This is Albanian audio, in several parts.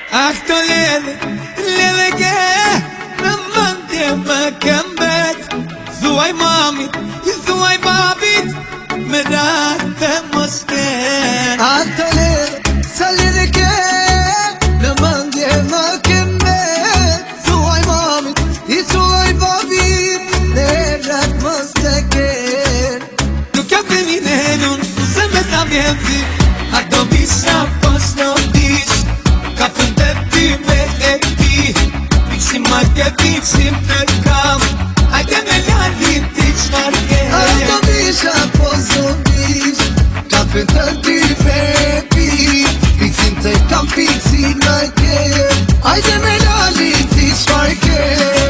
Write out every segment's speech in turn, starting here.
A këto ledhe ke në mëndje më këmbet. Thuaj mamit, i thuaj babit, me ratë të mos ken. A këto ledhe, sa ledhe ke në mëndje më këmbet. Thuaj mamit, i thuaj babit, me ratë mos të ken. Nuk jam kriminelun, se me ta vjeti, a do visa pos në dis. Ka fëndet ty me e pi, piksim ma ke piksim të kam. Ajde me lalin ti qfar ke. A do visha po zobis, ka fëndet ty me e pi, piksim të kam piksim ma ke. Ajde me lalin ti qfar ke.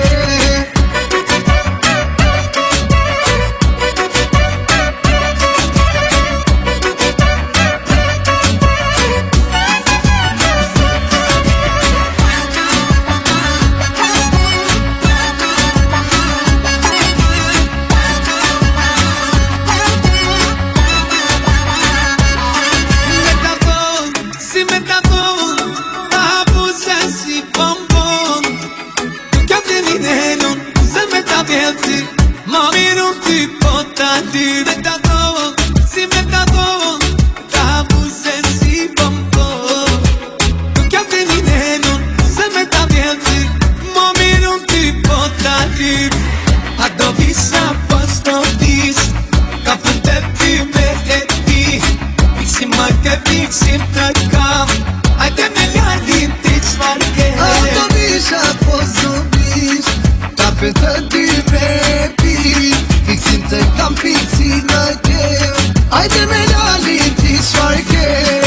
Ma mirë ty po ta dy me ta thonë, si me ta thonë, ta abuse si bombon. Nuk jam kriminelun, se me ta vjeti, ma mirë ty po ta dy. A do visa pas të dis, ka fëndet ty me e ti, piksim ma ke piksim të kam. Ajde me lalin ti qfar ke. A do visha po zobis, ka fëndet ty me e pi, fiksim të kam fiksim në ke. Ajde me lalin ti qfar ke.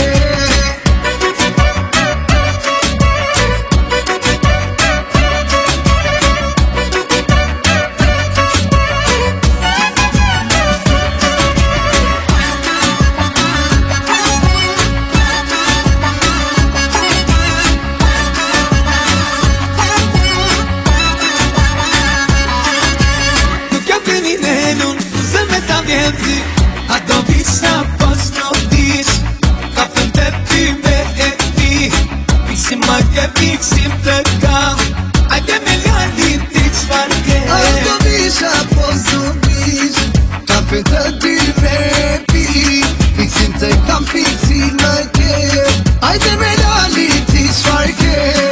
A do visa pas në dis, ka fëndet ty me e ti, piksim ma ke piksim të kam. Ajde me lalin ti qfar ke. A do visha po zobis, ka fëndet ty me e pi, fiksim të kam fiksim në ke. Ajde me lalin ti qfar ke.